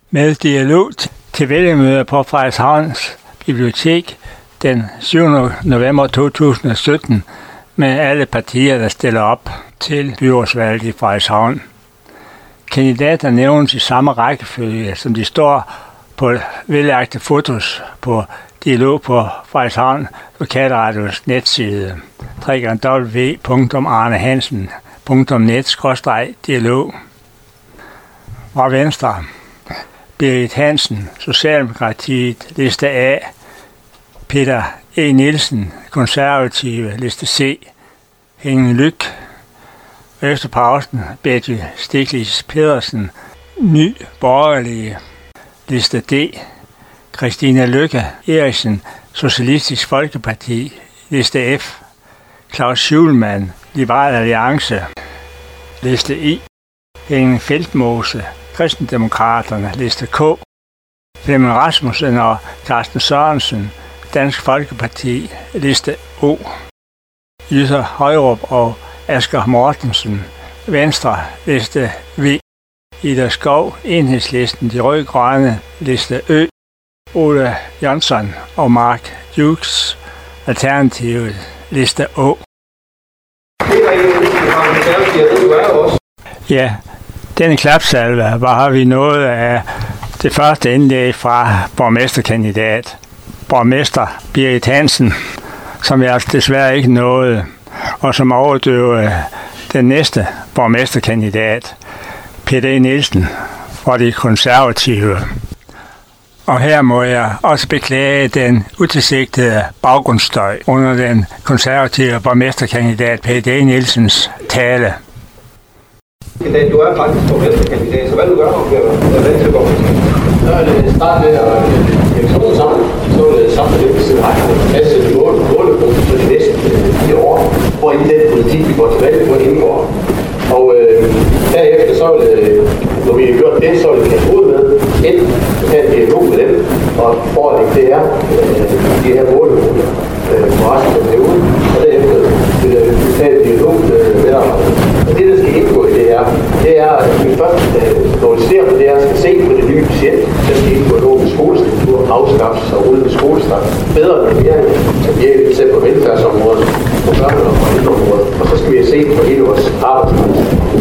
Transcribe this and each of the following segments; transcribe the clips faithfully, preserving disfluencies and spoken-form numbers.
med dialog til vælgermøder på Frederikshavns Bibliotek den syvende november to tusind og sytten med alle partier, der stiller op til byrådsvalget i Frederikshavn. Kandidater nævnes i samme rækkefølge, som de står på vellagte fotos på dialog på Frederikshavn Lokalradios netside w w w punktum arnehansen punktum net skråstreg dialog. Fra Venstre: Berit Hansen, Socialdemokratiet, liste A. Peter E. Nielsen, Konservative, liste C. Henning Lyk. Efter pausen: Betty Stiglitz Pedersen, Ny Borgerlige, liste D. Christina Lykke Eriksen, Socialistisk Folkeparti, liste F. Claus Schulman, Liberal Alliance, liste I. Henning Feldmose, Kristendemokraterne, liste K. Flemming Rasmussen og Carsten Sørensen, Dansk Folkeparti, liste O. Jytte Højrup og Asger Mortensen, Venstre, liste V. Ida Skov, Enhedslisten, De Rød-Grønne, liste Ø. Ole Jonsson og Mark Dukes, Alternativet, liste Å. Ja, denne klapsalve, hvor har vi noget af det første indlæg fra borgmesterkandidat, borgmester Berit Hansen, som jeg desværre ikke nåede, og som overdøvede den næste borgmesterkandidat, Peter E. Nielsen, fra De Konservative. Og her må jeg også beklage den utilsigtede baggrundsstøj under den konservative borgmesterkandidat Peter E. Nielsens tale. Du er faktisk borgmesterkandidat, så hvad du gør, om du er vant til borgmester? Så er det start med at lægge sådan sammen, så er det sammen med det, siden rækken, fastsætte målepunkter for de næste fire år, hvor i den politik, vi går til valg på, indgår. Og øh, derefter, så er det, når vi har gjort det, så er det kan ud med, enten kan en dialog med dem, og forlægge det er øh, de her målepunkter øh, for resten af perioden, og derefter vil der tage en dialog med medarbejderne. Og det, der skal indgå i det her, det er, at vi først, når vi ser på det her, skal se på det nye budget, der skal indgå noget med skolestruktur, afskaffelse og rulle med skolestart, bedre normering, som vi er selv på velfærdsområdet, på børne- og forældreområdet, og så skal vi se på hele vores arbejdsmarked.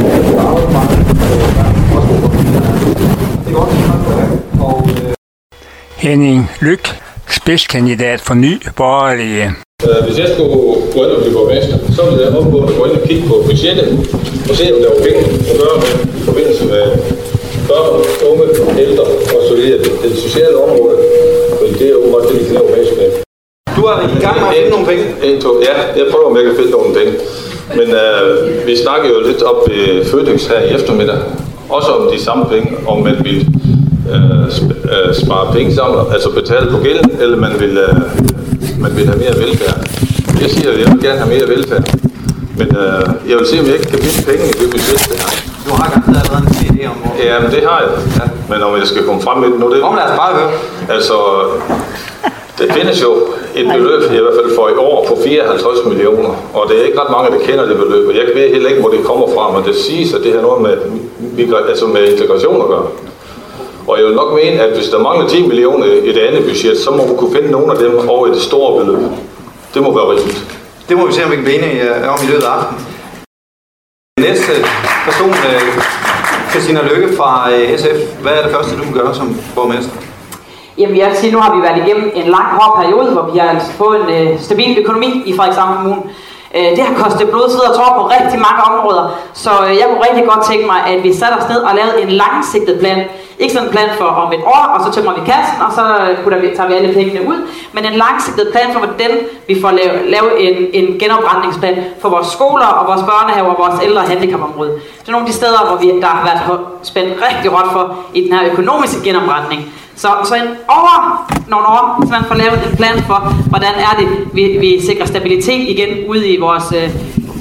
Henning Lyk, spidskandidat for Ny Borgerlige. Hvis jeg skulle gå ind og blive borgmester, så ville jeg omgående gå ind og kigge på budgettet og se, om der var penge at gøre med i forbindelse med børn, unge, ældre og så videre. Det sociale område, fordi det er jo bare det, vi kan lave mest med. Du er i gang med at finde nogle penge? Ja, jeg prøver, om jeg kan finde nogle penge. Men øh, vi snakker jo lidt op ved Føtex her i eftermiddag. Også om de samme penge, om man vil øh, sp- øh, spare penge sammen, altså betale på gælden, eller man vil, øh, man vil have mere velfærd. Jeg siger, at jeg vil gerne have mere velfærd. Men øh, jeg vil se, om jeg ikke kan finde penge i det budget, det her. Du har garanteret allerede en idé om hvor... Ja, men det har jeg. Ja. Men om jeg skal komme frem med det nu, det... Kom, lad os bare høre. Altså, det findes jo et beløb, i hvert fald for i år, på fireoghalvtreds millioner. Og det er ikke ret mange, der kender det beløb. Og jeg ved heller ikke, hvor det kommer fra, men det siges, at det har noget med, altså med integration at gøre. Og jeg vil nok mene, at hvis der mangler ti millioner i det andet budget, så må vi kunne finde nogle af dem over i det store beløb. Det må være rimeligt. Det må vi se, om vi kan blive enige om i løbet af aftenen. Næste person, Christina Lykke fra S F. Hvad er det første, du kan gøre som borgmester? Jamen jeg vil sige, nu har vi været igennem en lang, hård periode, hvor vi har fået en øh, stabil økonomi i Frederikshavn Kommune. Øh, det har kostet blod, sved og tår på rigtig mange områder, så øh, jeg kunne rigtig godt tænke mig, at vi satte os ned og lavede en langsigtet plan. Ikke sådan en plan for om et år, og så tømmer vi kassen, og så putter vi, tager vi alle pengene ud. Men en langsigtet plan for, hvordan vi får lavet, lavet en, en genopretningsplan for vores skoler og vores børnehaver og vores ældre- og handicapområde. Det er nogle af de steder, hvor vi, der har været spændt rigtig hårdt for i den her økonomiske genopretning. Så, så en over nogle år, så man får lavet en plan for, hvordan er det, vi, vi sikrer stabilitet igen ude i vores, øh,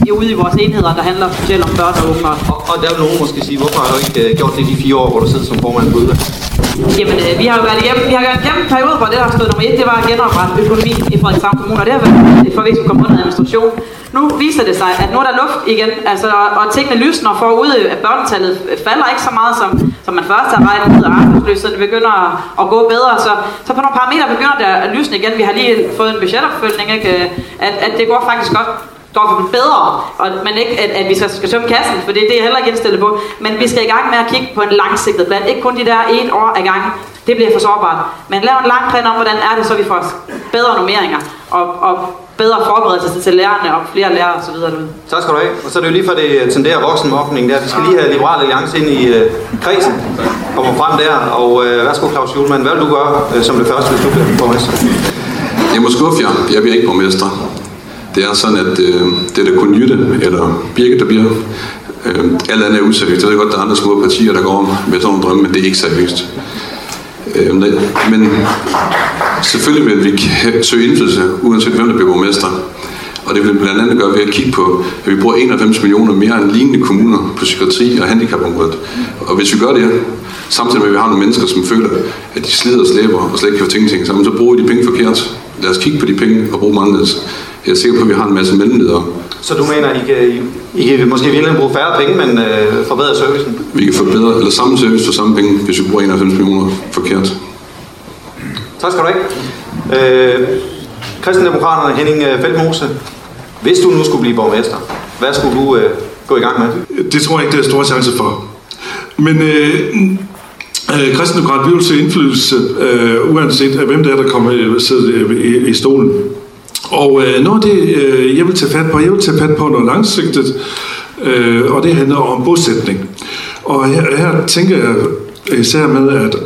ude i vores enheder, der handler specielt om børn og unge. Og, og der vil nogen måske sige, hvorfor har du ikke uh, gjort det i de fire år, hvor du sidder som formand på udvalg? Jamen, øh, vi har jo været igennem, vi har været igennem en periode, hvor det, der har stået nummer et, det var at genoprette økonomi i Frederikshavn Kommune, og det har været for at vi skulle komme under administration. Nu viser det sig, at nu er der luft igen, altså, og, og tingene lysner forude, at børnetallet falder ikke så meget, som, som man først har regnet ud, og arbejdsløsheden begynder at, at gå bedre, så, så på nogle parametre begynder det at lysne igen. Vi har lige fået en budgetopfølgning, ikke? At, at det går faktisk godt. går bedre, og, men ikke at, at vi skal, skal sømme kassen, for det, det er jeg heller ikke indstillet på. Men vi skal i gang med at kigge på en langsigtet plan. Ikke kun de der et år ad gangen. Det bliver for sårbart. Men lav en lang plan om, hvordan er det, så vi får bedre normeringer og, og bedre forberedelse til lærerne og flere lærere osv. Tak skal du have. Og så er det jo lige for det tenderer voksenmobning der. Vi skal lige have Liberal Alliance ind i øh, kredsen. Kommer frem der. Og øh, værsgo Claus Hjulmand, hvad vil du gøre øh, som det første, hvis du bliver borgmester? Jeg må skuffe jer. Jeg bliver ikke borgmester. Det er sådan, at øh, det er der kun Jytte eller Birke, der bliver. Øh, alt andet er useriøst. Jeg ved godt, der er andre små partier, der går med sådan nogle drømme, men det er ikke seriøst. Øh, men selvfølgelig vil vi søge indflydelse, uanset hvem der bliver borgmester. Og det vil blandt andet gøre ved at kigge på, at vi bruger enoghalvfems millioner mere end lignende kommuner på psykiatri og handicapområdet. Og hvis vi gør det, samtidig med at vi har nogle mennesker, som føler, at de slider og slæber og slet ikke kan få ting ting sammen, så bruger vi de penge forkert. Lad os kigge på de penge og bruge dem anderledes. Jeg er sikker på, at vi har en masse mellemledere. Så du mener, at I kan, I, I kan måske virkelig bruge færre penge, men øh, forbedre servicen? Vi kan forbedre, eller samme service for samme penge, hvis vi bruger enoghalvfems millioner forkert. Tak skal du have. Øh, Kristendemokraterne, Henning Feldmose. Hvis du nu skulle blive borgmester, hvad skulle du øh, gå i gang med? Det tror jeg ikke, det er store chance for. Men øh, øh, Kristendemokraterne vil se indflydelse, øh, uanset hvem det er, der kommer øh, sidder i, i stolen. Og øh, noget af det, øh, jeg vil tage fat på, jeg vil tage fat på noget langsigtet, øh, og det handler om bosætning. Og her, her tænker jeg især med, at,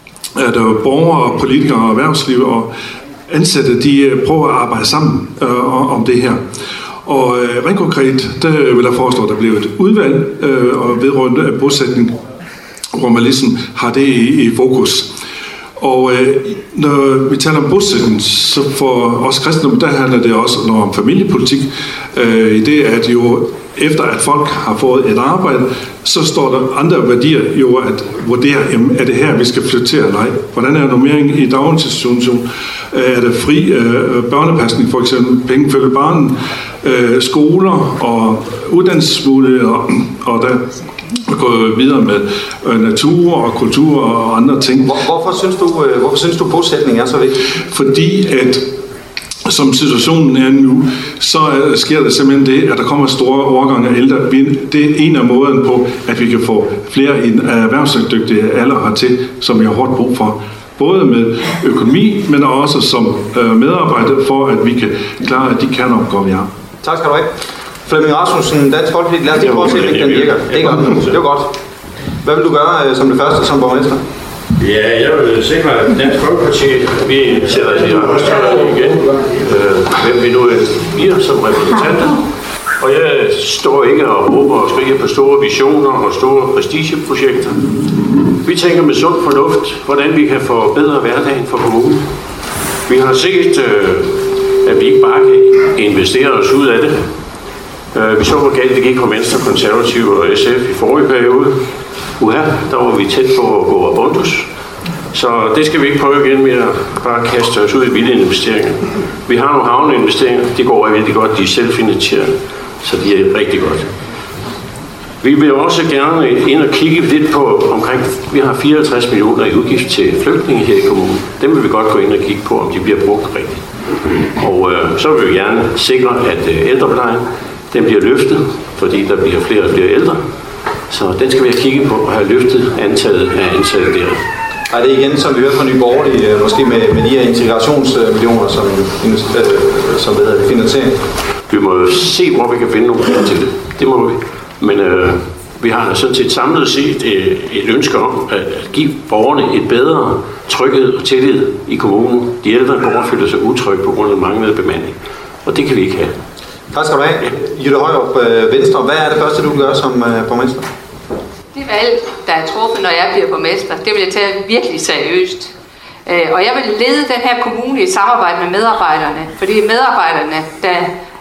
at borgere, politikere og erhvervsliv og ansatte, de prøver at arbejde sammen øh, om det her. Og øh, rent konkret, der vil jeg foreslå, at der bliver et udvalg øh, og vedrørende af bosætning, hvor man ligesom har det i, i fokus. Og øh, når vi taler om bosætning, så for os kristne, der handler det også noget om familiepolitik. Øh, I det, at jo efter at folk har fået et arbejde, så står der andre værdier jo at vurdere, jamen, er det her, vi skal flytte til eller ej? Hvordan er normeringen i daginstitutionen? Er der fri øh, børnepasning, for eksempel penge følge barnen, øh, skoler og uddannelsesmuligheder, og der gå videre med øh, natur og kultur og andre ting. Hvor, hvorfor synes du, øh, hvorfor synes du bosætning er så vigtig? Fordi at som situationen er nu, så uh, sker der simpelthen det, at der kommer store overgange af ældre. Det er en af måden på, at vi kan få flere i en erhvervsdygtige alder hertil, som vi har hårdt brug for. Både med økonomi, men også som uh, medarbejder, for at vi kan klare de kerneopgaver, vi har. Tak skal du have. Flemming Rasmussen, Dansk Folkeparti, lad os lige prøve at se, om den virker. Det er godt. Det er godt. Hvad vil du gøre uh, som det første som borgmester? Ja, jeg vil sikre, at Dansk Folkeparti, vi sætter i arbejdstøjerne igen, øh, hvem vi nu bliver som repræsentanter. Og jeg står ikke og håber og skriger på store visioner og store prestigeprojekter. Vi tænker med sund fornuft, hvordan vi kan forbedre hverdagen for kommunen. Vi har set, øh, at vi ikke bare kan investere os ud af det. Øh, vi så, hvor galt det gik på Venstre, Konservative og S F i forrige periode. Uha, der var vi tæt på at gå abundus. Så det skal vi ikke prøve igen med at bare kaste os ud i vilde investeringer. Vi har nogle havneinvesteringer, de går rigtig godt, de er selvfinansierende, så de er rigtig godt. Vi vil også gerne ind og kigge lidt på omkring, vi har fireoghalvtreds millioner i udgift til flygtninge her i kommunen. Dem vil vi godt gå ind og kigge på, om de bliver brugt rigtigt. Og øh, så vil vi gerne sikre, at øh, ældreplejen, den bliver løftet, fordi der bliver flere og flere ældre. Så den skal vi have kigget på og have løftet antallet af ansatte der. Er det igen, som vi hører fra Nye Borgerlige, måske med, med de her integrationsmillioner, som, øh, som hvad hedder det, finansiering? Vi må jo se, hvor vi kan finde nogle penge til det. Det må vi. Men øh, vi har sådan set samlet set et, et ønske om at give borgerne et bedre tryghed og tillid i kommunen. De ældre borgere føler sig utrygge på grund af manglende bemanding. Og det kan vi ikke have. Tak skal du have. Jytte Højrup, Venstre. Hvad er det første, du gør som borgmester? Det valg, der er truffet, når jeg bliver borgmester, det vil jeg tage virkelig seriøst. Og jeg vil lede den her kommune i samarbejde med medarbejderne, fordi medarbejderne, der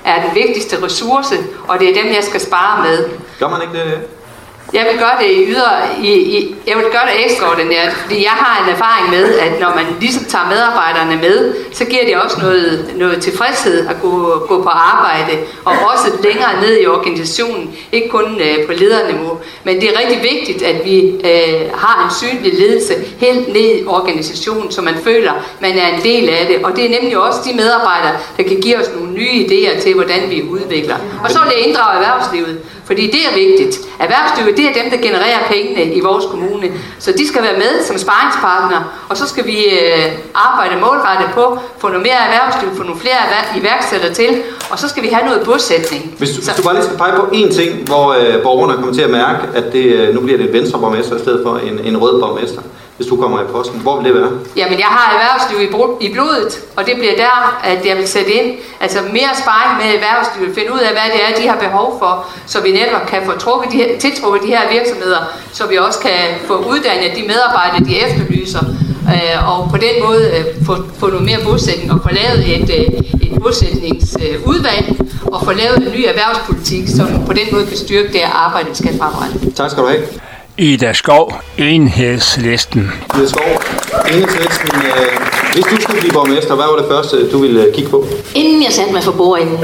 er den vigtigste ressource, og det er dem, jeg skal spare med. Gør man ikke det? Jeg vil gøre det i yder, i, i, jeg vil gøre det ekstraordinært, fordi jeg har en erfaring med, at når man ligesom tager medarbejderne med, så giver det også noget, noget tilfredshed at gå, gå på arbejde, og også længere ned i organisationen, ikke kun øh, på lederniveau. Men det er rigtig vigtigt, at vi øh, har en synlig ledelse helt ned i organisationen, så man føler, man er en del af det. Og det er nemlig også de medarbejdere, der kan give os nogle nye idéer til, hvordan vi udvikler. Og så vil jeg inddrage erhvervslivet. Fordi det er vigtigt. Erhvervslivet, det er dem, der genererer pengene i vores kommune. Så de skal være med som sparringspartner, og så skal vi øh, arbejde målrettet på, få noget mere erhvervsliv, få nogle flere iværksættere til, og så skal vi have noget bosætning. Hvis du, hvis du bare lige skal pege på én ting, hvor øh, borgerne kommer til at mærke, at det, nu bliver det en venstreborgmester i stedet for en, en rød borgmester, hvis du kommer i posten. Hvor vil det være? Jamen, jeg har erhvervsliv i, i blodet, og det bliver der, at jeg vil sætte ind. Altså mere sparring med erhvervslivet, finde ud af, hvad det er, de har behov for, så vi netop kan få trukket de her, tiltrukket de her virksomheder, så vi også kan få uddannet de medarbejdere, de efterlyser, øh, og på den måde øh, få, få noget mere bosætning, og få lavet et, øh, et bosætningsudvalg, øh, og få lavet en ny erhvervspolitik, som på den måde kan styrke det arbejde, vi skal fremadrettet. Tak skal du have. Ida Skov, Enhedslisten. Ida Skov, Enhedslisten. Øh, hvis du skulle blive borgmester, hvad var det første, du ville kigge på? Inden jeg satte mig for bordenden,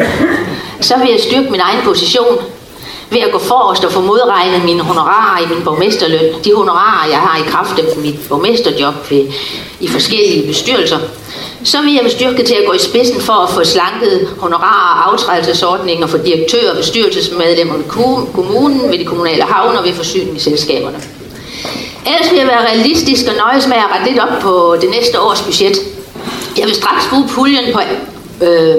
så vil jeg styrke min egen position ved at gå forrest og få modregnet mine honorarer i min borgmesterløn. De honorarer, jeg har i kraft af mit borgmesterjob ved, i forskellige bestyrelser. Så vil jeg være styrket til at gå i spidsen for at få slanket honorarer og aftrædelsesordninger for direktører og bestyrelsesmedlemmer i kommunen, ved de kommunale havne og ved forsyningsselskaberne. Ellers vil jeg være realistisk og nøjes med at rette lidt op på det næste års budget. Jeg vil straks bruge puljen på, øh,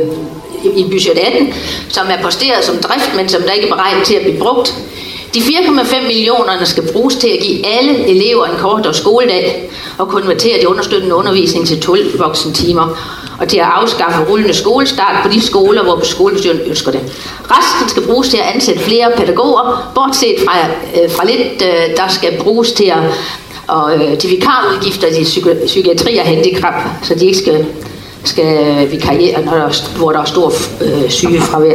i budget atten, som er posteret som drift, men som der ikke er beregnet til at blive brugt. De fire komma fem millioner skal bruges til at give alle elever en kortere skoledag og konvertere de understøttende undervisning til tolv voksentimer og til at afskaffe rullende skolestart på de skoler, hvor skolebestyrelsen ønsker det. Resten skal bruges til at ansætte flere pædagoger, bortset fra, øh, fra lidt, øh, der skal bruges til, at, og, øh, til vikarudgifter til psyki- psykiatri og handicap, så de ikke skal, skal vikariere, når der, hvor der er stor øh, sygefravær.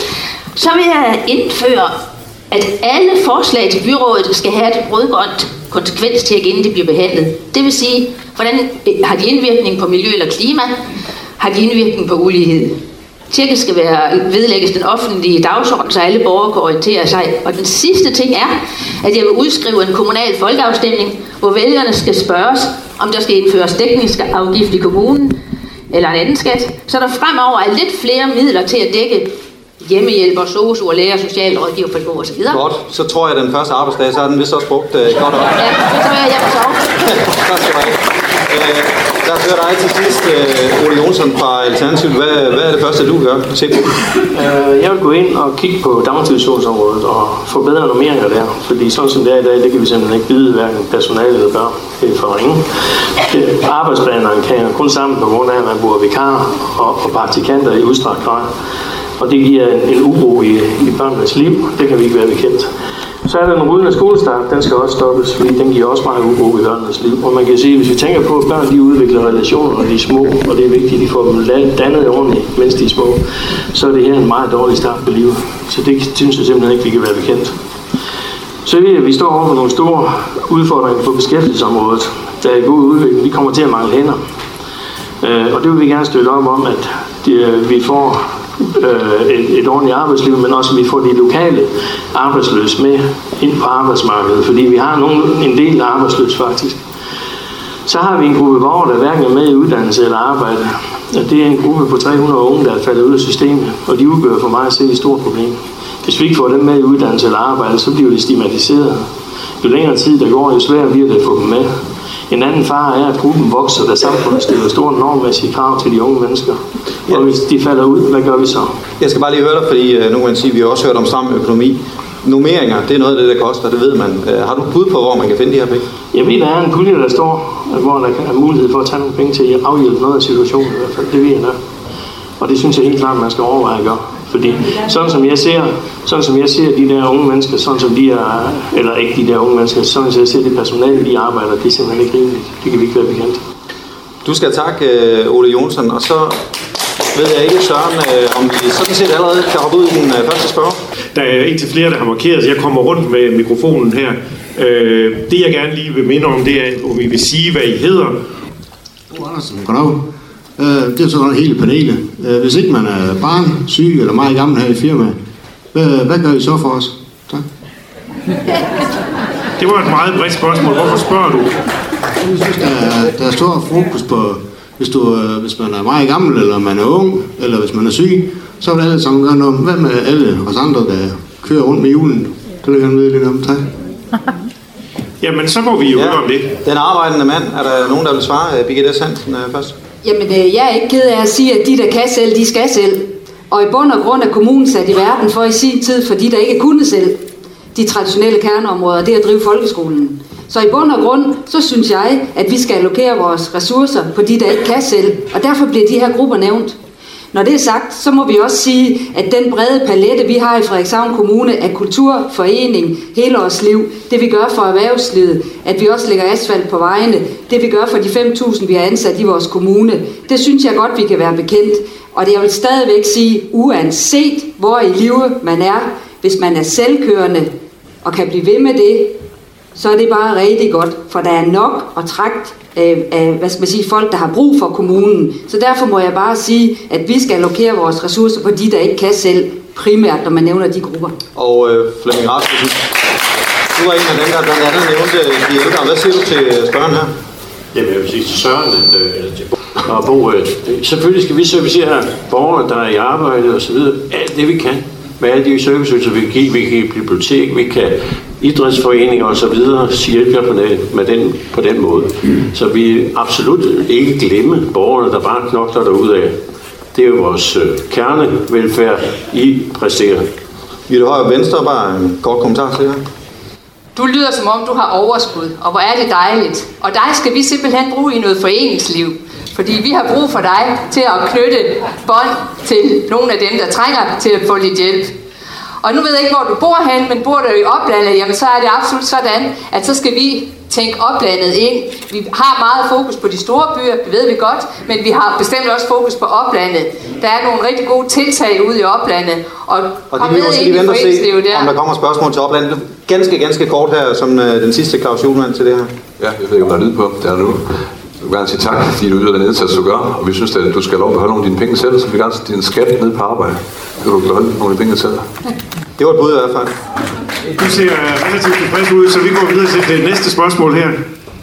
Så vil jeg indføre, at alle forslag til byrådet skal have et rødgrønt konsekvens til, inden det bliver behandlet. Det vil sige, hvordan har de indvirkning på miljø eller klima? Har de indvirkning på ulighed? Tjekket skal være vedlægges den offentlige dagsorden, så alle borgere kan orientere sig. Og den sidste ting er, at jeg vil udskrive en kommunal folkeafstemning, hvor vælgerne skal spørges, om der skal indføres dækningsafgift i kommunen eller en anden skat, så der fremover er lidt flere midler til at dække hjemmehjælper, sosuer, læger, socialrådgiver, pædagoger osv. Godt, så tror jeg, at den første arbejdsdag, så er den vist også brugt øh, godt op. Ja, det tror jeg, jeg vil sove. Tak skal du have. Øh, der hører dig til sidst, øh, Ole Jonsson fra Alternativet. Hvad, hvad er det første, du gør? Se på. Øh, jeg vil gå ind og kigge på daginstitutionsområdet og forbedre normeringer der. Fordi sådan som det er i dag, det kan vi simpelthen ikke byde hverken personale eller børn. Det er for ringe. Arbejdsplanerne kan kun sammen på grund af, at man bruger vikarer og, og praktikanter i udstrakt grad. Og det giver en, en uro i, i børnenes liv. Det kan vi ikke være bekendt. Så er der den rullende skolestart. Den skal også stoppes, fordi den giver også meget uro i børnenes liv. Og man kan sige, at hvis vi tænker på, at børn de udvikler relationer, når de er små, og det er vigtigt, at de får dem dannet ordentligt, mens de er små, så er det her en meget dårlig start på livet. Så det synes jeg simpelthen ikke, vi kan være bekendt. Så ved jeg, at vi står over for nogle store udfordringer på beskæftigelsesområdet. Der er i god udvikling. Vi kommer til at mangle hænder. Og det vil vi gerne støtte op om, at de, vi får Et, et ordentligt arbejdsliv, men også at vi får de lokale arbejdsløse med ind på arbejdsmarkedet, fordi vi har nogen, en del arbejdsløse faktisk. Så har vi en gruppe borgere, der hverken er med i uddannelse eller arbejde. Og det er en gruppe på tre hundrede unge, der er faldet ud af systemet, og de udgør for mig at se et stort problem. Hvis vi ikke får dem med i uddannelse eller arbejde, så bliver de stigmatiseret. Jo længere tid der går, jo sværere bliver det at få dem med. En anden fare er, at gruppen vokser, da samfundet stiller store normmæssige krav til de unge mennesker. Ja. Og hvis de falder ud, hvad gør vi så? Jeg skal bare lige høre dig, fordi nu kan man sige, at vi har også hørt om stram økonomi. Nummeringer, det er noget af det, der koster, det ved man. Har du bud på, hvor man kan finde de her penge? Jeg ved, der er en pulje, der står, hvor der er mulighed for at tage nogle penge til at afhjælpe noget af situationen i hvert fald. Det ved jeg nok. Og det synes jeg helt klart, man skal overveje at gøre. Fordi sådan som jeg ser, sådan som jeg ser de der unge mennesker, sådan som de er, eller ikke de der unge mennesker, sådan som jeg ser det personale, de arbejder, det er simpelthen ikke rimeligt. Det kan vi ikke være bekendt. Du skal takke Ole Jonsson, og så ved jeg ikke, Søren, øh, om vi sådan set allerede kan hoppe ud i den øh, første spørg. Der er indtil flere, der har markeret, så jeg kommer rundt med mikrofonen her. Øh, det jeg gerne lige vil minde om, det er, om I vil sige, hvad I hedder. Oh, Andersen, goddag. Øh, det er sådan hele panelet. Øh, hvis ikke man er barn, syg eller meget gammel her i firmaet, hvad, hvad gør I så for os? Tak. Det var et meget bredt spørgsmål. Hvorfor spørger du? Jeg synes, der er, der er stor fokus på, hvis, du, hvis man er meget gammel, eller man er ung, eller hvis man er syg, så vil alle sammen gøre noget. Hvad med alle os andre, der kører rundt med julen? Det vil jeg gerne vide lidt om. Tak. Jamen, så må vi jo ja. høre om det. Den arbejdende mand, er der nogen, der vil svare? Birgitte S. Hansen først. Jamen, øh, jeg er ikke ked af at sige, at de, der kan selv, de skal selv. Og i bund og grund er kommunen sat i verden for i sin tid, for de, der ikke kunne selv, de traditionelle kerneområder, det er at drive folkeskolen. Så i bund og grund, så synes jeg, at vi skal allokere vores ressourcer på de, der ikke kan selv. Og derfor bliver de her grupper nævnt. Når det er sagt, så må vi også sige, at den brede palette, vi har i Frederikshavn Kommune af kultur, forening, helårsliv, det vi gør for erhvervslivet, at vi også lægger asfalt på vejene, det vi gør for de fem tusind, vi har ansat i vores kommune, det synes jeg godt, vi kan være bekendt. Og det jeg vil stadigvæk sige, uanset hvor i livet man er, hvis man er selvkørende og kan blive ved med det, så er det bare rigtig godt, for der er nok at trække af, af hvad skal man sige, folk, der har brug for kommunen. Så derfor må jeg bare sige, at vi skal allokere vores ressourcer på de, der ikke kan selv, primært når man nævner de grupper. Og øh, Flemming Rasmussen, du var en af dem, der blandt andet nævnte de ældre. Hvad siger du til spørgen her? Jamen, jeg vil sige til Søren, at, eller til og Bo, øh, selvfølgelig skal vi servicere borgere, der er i arbejde og så videre, alt det vi kan. Med alle de serviceydelser, vi kan give, vi kan give bibliotek, vi kan idrætsforeninger og så videre, hjælper på den, med den, på den måde. Så vi absolut ikke glemme borgerne, der bare knokler derudad. Det er jo vores øh, kernevelfærd, I præsterer. Jytte Højer Venstre, bare en kort kommentar til jer. Du lyder som om, du har overskud, og hvor er det dejligt. Og dig skal vi simpelthen bruge i noget foreningsliv. Fordi vi har brug for dig til at knytte bånd til nogle af dem, der trænger til at få lidt hjælp. Og nu ved jeg ikke, hvor du bor hen, men bor du i oplandet, jamen så er det absolut sådan, at så skal vi tænke oplandet ind. Vi har meget fokus på de store byer, det ved vi godt, men vi har bestemt også fokus på oplandet. Der er nogle rigtig gode tiltag ude i oplandet. Og, og de vil også lige vente og se, der. om der kommer spørgsmål til oplandet. Ganske, ganske kort her, som uh, den sidste Claus Julemand til det her. Ja, jeg ved ikke, om der er lyd på. Det er nu. Jeg vil gerne sige tak, fordi du yder den indsats, du gør, og vi synes, at du skal lov at beholde nogle af dine penge selv, så vi gerne sætte din skat ned på arbejde. Så du kan beholde nogle af dine penge selv. Det var et bud i hvert fald. Du ser relativt tilfreds ud, så vi går videre til det næste spørgsmål her.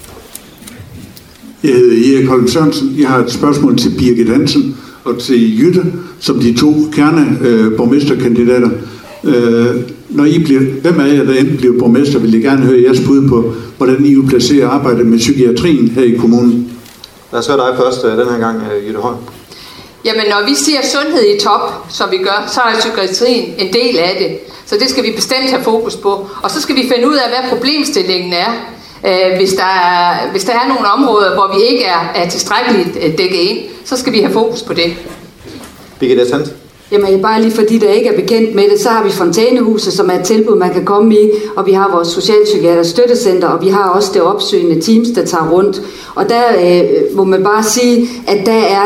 Jeg hedder Erik Holm Sørensen. Jeg har et spørgsmål til Birgit Hansen og til Jytte, som de to kerneborgmesterkandidater. Øh, når I bliver, hvem af jer, der enten bliver borgmester, vil jeg gerne høre jeres bud på, hvordan I vil placere arbejdet med psykiatrien her i kommunen. Lad os høre dig først den her gang, Jytte Høj. Jamen, når vi siger sundhed i top, som vi gør, så er psykiatrien en del af det. Så det skal vi bestemt have fokus på. Og så skal vi finde ud af, hvad problemstillingen er. Hvis der er, hvis der er nogle områder, hvor vi ikke er, er tilstrækkeligt dækket ind, så skal vi have fokus på det. Birgitte Hansen. Jamen bare lige fordi der ikke er bekendt med det, så har vi Fontænehuset, som er et tilbud, man kan komme i, og vi har vores socialpsykiater støttecenter, og vi har også det opsøgende teams, der tager rundt. Og der øh, må man bare sige, at der er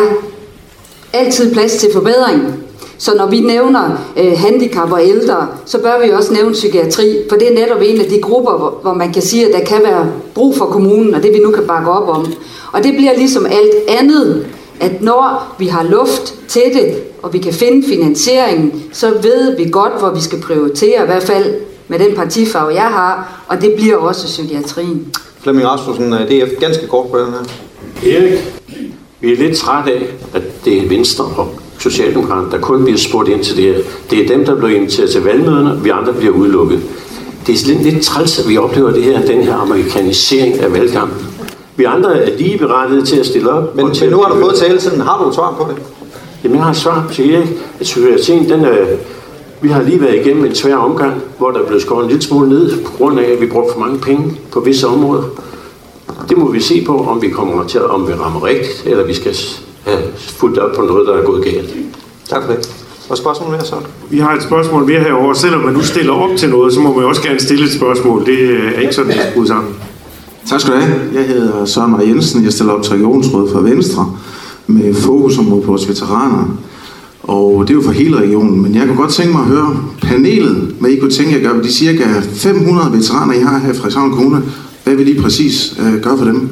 altid plads til forbedring. Så når vi nævner øh, handicap og ældre, så bør vi også nævne psykiatri, for det er netop en af de grupper, hvor, hvor man kan sige, at der kan være brug for kommunen, og det vi nu kan bakke op om. Og det bliver ligesom alt andet, at når vi har luft til det, og vi kan finde finansieringen, så ved vi godt, hvor vi skal prioritere, i hvert fald med den partifarve, jeg har, og det bliver også psykiatrien. Flemming Rasmussen, D F, ganske kort på den her. Erik, vi er lidt trætte af, at det er Venstre og Socialdemokraterne, der kun bliver spurgt ind til det her. Det er dem, der bliver inviteret til valgmøderne, vi andre bliver udelukket. Det er lidt, lidt træls, at vi oplever det her, den her amerikanisering af valgkampen. Vi andre er lige berettiget til at stille op. Men, men nu har du fået taletiden. Har du et svar på det? Jamen, jeg har et svar til Erik. At psykiatrien, den er, vi har lige været igennem en svær omgang, hvor der er blevet skåret en lille smule ned, på grund af, at vi brugte for mange penge på visse områder. Det må vi se på, om vi kommer til, om vi rammer rigtigt, eller vi skal have fulgt op på noget, der er gået galt. Tak for det. Og spørgsmål mere, så? Vi har et spørgsmål mere herovre. Selvom man nu stiller op til noget, så må man også gerne stille et spørgsmål. Det er ikke sådan, det er skruet sammen. Tak skal du have. Jeg hedder Søren Marie Jensen. Jeg stiller op til regionsrådet for Venstre. med fokusområde på vores veteraner. Og det er jo for hele regionen, men jeg kunne godt tænke mig at høre panelet, hvad I kunne tænke jer at gøre. De cirka fem hundrede veteraner, I har her i Frederikshavn Kommune. Hvad vil I præcis øh, gøre for dem?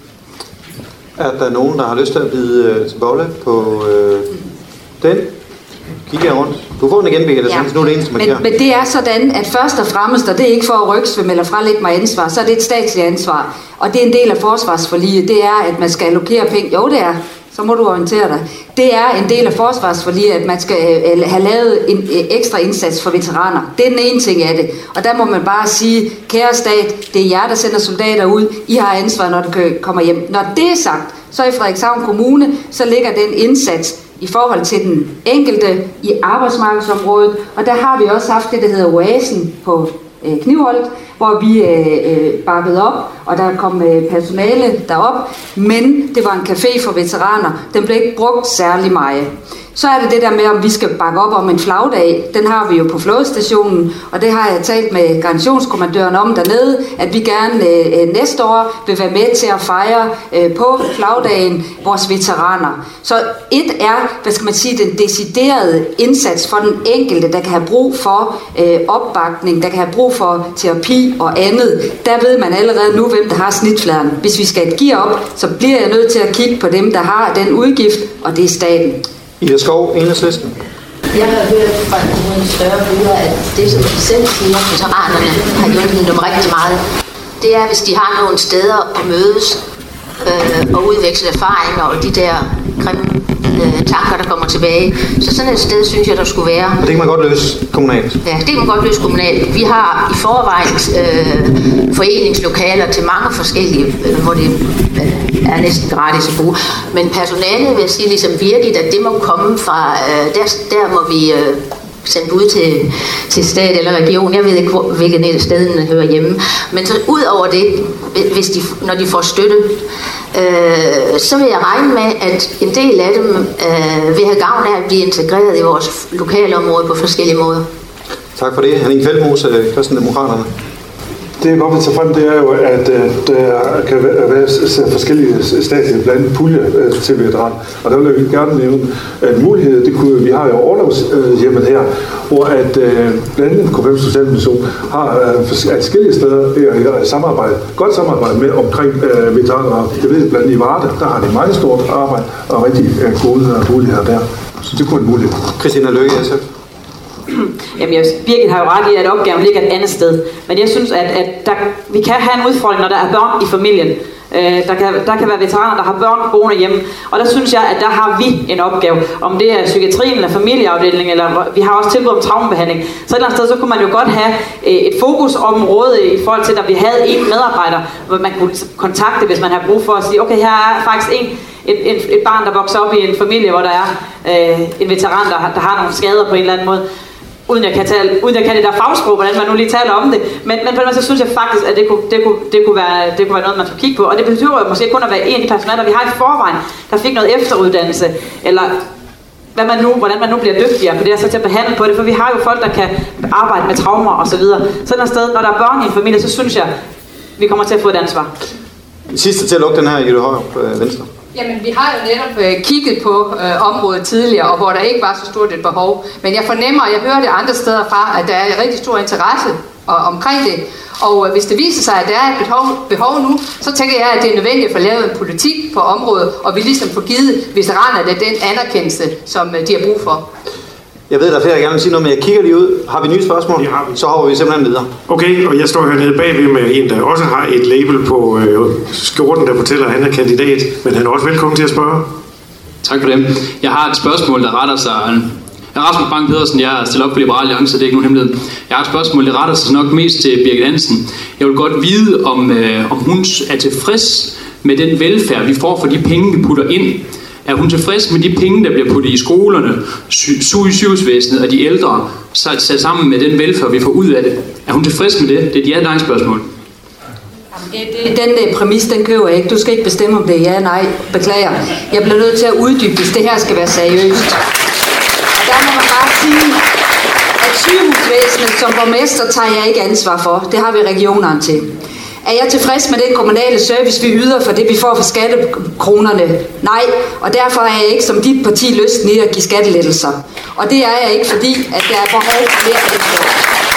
Er der nogen, der har lyst til at bide øh, til bolle på øh, den? Kigger rundt. Du får den igen, Birgitte. Ja. Nu er det eneste, man men, men det er sådan, at først og fremmest, og det er ikke for at rygsvømme eller frelægge mig ansvar, så er det et statsligt ansvar. Og det er en del af forsvarsforliget. Det er, at man skal allokere penge. Jo, det er. Så må du orientere dig. Det er en del af forsvarsforliget, at man skal have lavet en ekstra indsats for veteraner. Det er den ene ting af det. Og der må man bare sige, kære stat, det er jer, der sender soldater ud. I har ansvar, når det kommer hjem. Når det er sagt, så i Frederikshavn Kommune, så ligger den indsats i forhold til den enkelte i arbejdsmarkedsområdet. Og der har vi også haft det, der hedder Oasen på øh, Knivholdt, hvor vi øh, bakkede op, og der kom øh, personale derop, men det var en café for veteraner. Den blev ikke brugt særlig meget. Så er det det der med, om vi skal bakke op om en flagdag. Den har vi jo på flådestationen, og det har jeg talt med garnisonskommandøren om dernede, at vi gerne øh, næste år vil være med til at fejre øh, på flagdagen vores veteraner. Så et er, hvad skal man sige, den deciderede indsats for den enkelte, der kan have brug for øh, opbakning, der kan have brug for terapi og andet. Der ved man allerede nu, hvem der har snitfladen. Hvis vi skal give op, så bliver jeg nødt til at kigge på dem, der har den udgift, og det er staten. Ida Skov, Enhedslisten. Jeg har hørt fra nogle større byer, at det, som de selv siger, veteranerne har hjulpet dem rigtig meget. Det er, hvis de har nogle steder at mødes øh, og udveksle erfaringer og de der grimme øh, tanker, der kommer tilbage. Så sådan et sted, synes jeg, der skulle være. Og det kan man godt løse kommunalt? Ja, det kan man godt løse kommunalt. Vi har i forvejen øh, foreningslokaler til mange forskellige, øh, hvor det øh, er næsten gratis at bruge. Men personalet vil jeg sige ligesom Birgit, at det må komme fra, øh, der, der må vi øh, sende ud til, til stat eller region. Jeg ved ikke, hvor, hvilket sted den hører hjemme. Men så ud over det, hvis de, når de får støtte, øh, så vil jeg regne med, at en del af dem øh, vil have gavn af at blive integreret i vores lokale område på forskellige måder. Tak for det. Henning Feldmose, Kristendemokraterne. Det jeg godt vil tage frem, det er jo, at uh, der kan være forskellige statslige blandt andet puljer uh, til veteran. Og der vil jeg gerne nævne en mulighed. Det kunne, vi har jo overlovshjemmet her, hvor at uh, blandt andet K fem Social Mission har uh, forskellige steder uh, samarbejde, godt samarbejde med omkring uh, veteraner. Det ved jeg blandt andet i Varde, der har de meget stort arbejde og rigtig uh, gode muligheder der. Så det kunne en mulighed. Christina Løkke, S F. Jamen, jeg, Birgit har jo ret i, at opgaven ligger et andet sted. Men jeg synes, at, at der, vi kan have en udfordring, når der er børn i familien. Øh, der, kan, der kan være veteraner, der har børn boende hjemme. Og der synes jeg, at der har vi en opgave. Om det er psykiatrien eller familieafdeling, eller vi har også tilbud om traumebehandling. Så et eller andet sted, så kunne man jo godt have øh, et fokusområde i forhold til, at vi havde en medarbejder, hvor man kunne kontakte, hvis man har brug for at sige, okay, her er faktisk en Et, et, et barn, der vokser op i en familie, hvor der er øh, en veteran, der, der har nogle skader på en eller anden måde. Uden jeg kan, tale, uden jeg kan det der fagsprog, hvordan man nu lige taler om det. Men, men på den måde, så synes jeg faktisk, at det kunne, det, kunne, det, kunne være, det kunne være noget, man skulle kigge på. Og det betyder jo måske kun at være en af de personaler, vi har i forvejen, der fik noget efteruddannelse. Eller hvad man nu, hvordan man nu bliver dygtigere på det, og så til at behandle på det. For vi har jo folk, der kan arbejde med traumer og så videre. Sådan et sted, når der er børn i en familie, så synes jeg, vi kommer til at få et ansvar. Sidste til at lukke den her, Jytte Højer på Venstre. Jamen, vi har jo netop øh, kigget på øh, området tidligere, og hvor der ikke var så stort et behov. Men jeg fornemmer, og jeg hører det andre steder fra, at der er rigtig stor interesse og, omkring det. Og øh, hvis det viser sig, at der er et behov, behov nu, så tænker jeg, at det er nødvendigt at få lavet en politik på området, og vi ligesom får givet veteranerne den anerkendelse, som øh, de har brug for. Jeg ved, der er flere, der gerne vil sige noget, men jeg kigger lige ud. Har vi nye spørgsmål? Ja, har vi. Så hopper vi simpelthen videre. Okay, og jeg står hernede bagved med en, der også har et label på øh, skjorten, der fortæller, at han er kandidat. Men han er også velkommen til at spørge. Tak for det. Jeg har et spørgsmål, der retter sig... Jeg er Rasmus Bang Pedersen, jeg er stillet op på Liberal Alliance, det er ikke nogen hemmelighed. Jeg har et spørgsmål, der retter sig nok mest til Birgit Hansen. Jeg vil godt vide, om, øh, om hun er tilfreds med den velfærd, vi får for de penge, vi putter ind. Er hun tilfreds med de penge, der bliver puttet i skolerne, sygehusvæsenet og de ældre, sat sammen med den velfærd, vi får ud af det? Er hun tilfreds med det? Det er et ja-nej spørgsmål. Det, det, den der præmis, den køber jeg ikke. Du skal ikke bestemme, om det er ja nej. Beklager. Jeg bliver nødt til at uddybe, hvis det her skal være seriøst. Og der må man bare sige, at sygehusvæsenet som borgmester tager jeg ikke ansvar for. Det har vi regionerne til. Er jeg tilfreds med den kommunale service, vi yder for det, vi får for skattekronerne? Nej, og derfor er jeg ikke som dit parti lysten i at give skattelettelser. Og det er jeg ikke, fordi at der er behov for mere velfærd.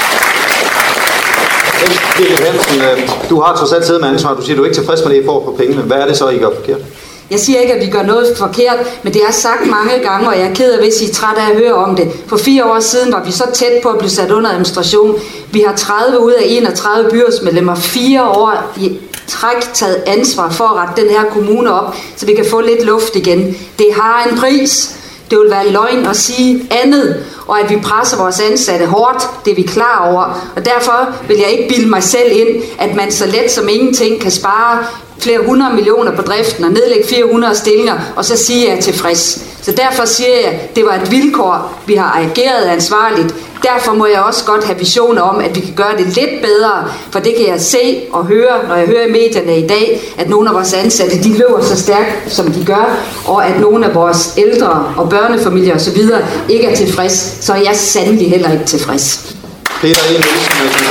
Birgit Hansen, du har trods alt siddet med ansvar. Du siger, du er ikke tilfreds med det, I får for pengene. Hvad er det så, I gør forkert? Jeg siger ikke, at vi gør noget forkert, men det er sagt mange gange, og jeg er ked af, hvis I er træt af at høre om det. For fire år siden var vi så tæt på at blive sat under administration. Vi har tredive ud af enogtredive byrådsmedlemmer fire år i træk taget ansvar for at rette den her kommune op, så vi kan få lidt luft igen. Det har en pris. Det vil være løgn at sige andet, og at vi presser vores ansatte hårdt, det er vi klar over. Og derfor vil jeg ikke bilde mig selv ind, at man så let som ingenting kan spare flere hundrede millioner på driften og nedlægge fire hundrede stillinger, og så sige, at jeg er tilfreds. Så derfor siger jeg, at det var et vilkår, vi har ageret ansvarligt. Derfor må jeg også godt have visioner om, at vi kan gøre det lidt bedre, for det kan jeg se og høre, når jeg hører i medierne i dag, at nogle af vores ansatte, de løber så stærkt, som de gør, og at nogle af vores ældre og børnefamilier osv. ikke er tilfreds, så er jeg sandelig heller ikke tilfreds. Peter Ehl Nielsen,